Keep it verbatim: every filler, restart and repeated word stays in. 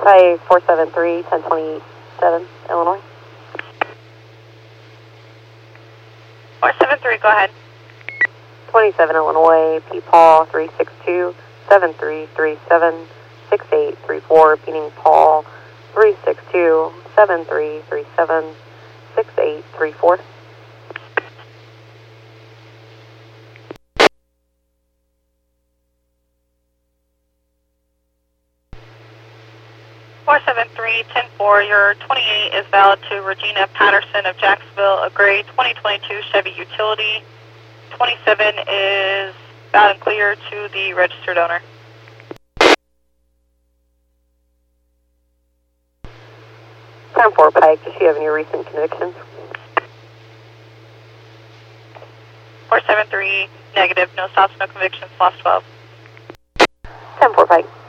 Pike four seven three, ten twenty-seven, Illinois. four seven three, go ahead. twenty-seven, Illinois, P Paul three six two, seven three three seven, six eight three four, repeating Paul three six two, seven three three seven, six eight three four. four seven three, ten four, your twenty-eight is valid to Regina Patterson of Jacksonville, a gray twenty twenty-two Chevy Utility. twenty-seven is valid and clear to the registered owner. ten four, Pike, does she have any recent convictions? four seven three, negative, no stops, no convictions, lost twelve. ten four, Pike.